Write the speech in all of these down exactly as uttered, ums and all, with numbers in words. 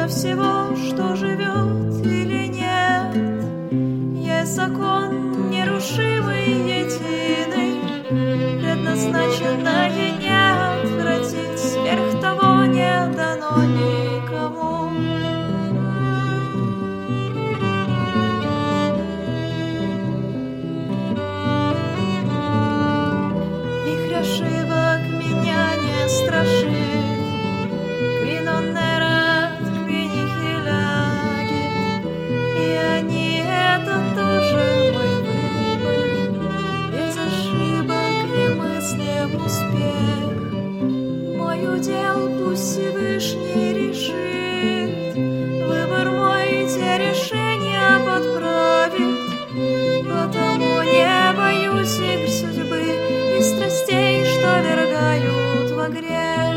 для всего, что живет или нет. Есть закон нерушимый, единый, предназначенное не отвратить, сверх того не дано никому. Вихрь ошибок меня не страшит, qui non erat, qui nihil agit, и они — это тоже мой выбор. Без ошибок немыслим успех, мой удел пусть Всевышний решит. Выбор мой те решения подправит, потому не боюсь игр судьбы и страстей, что вергают во грех.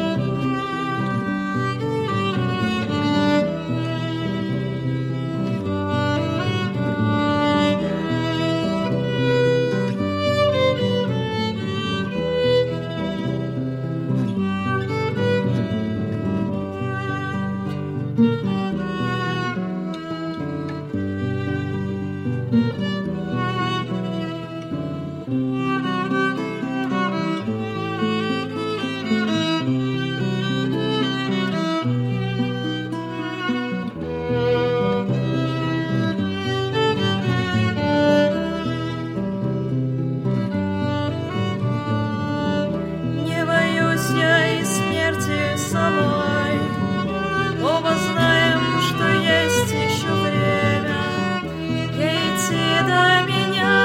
Я и смерти самой, оба знаем, что есть еще время идти до меня,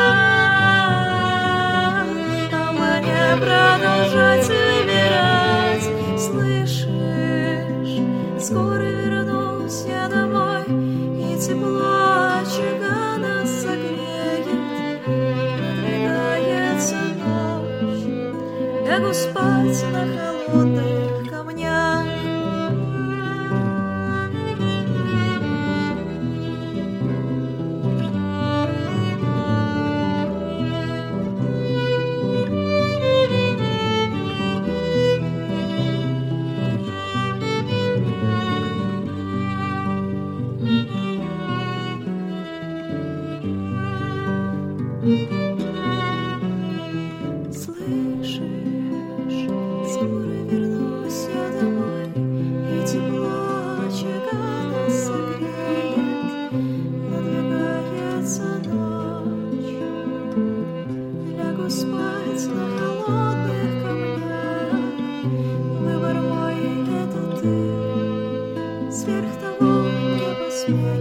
а мне продолжать выбирать. Слышишь, скоро вернусь я домой, и тепло очага нас согреет. Надвигается ночь, лягу спать на холодных камнях. Слышишь, скоро вернусь я домой, и тепло очага нас согреет. Надвигается ночь, лягу спать на холодных камнях. Выбор мой — это ты, сверх того не посмею.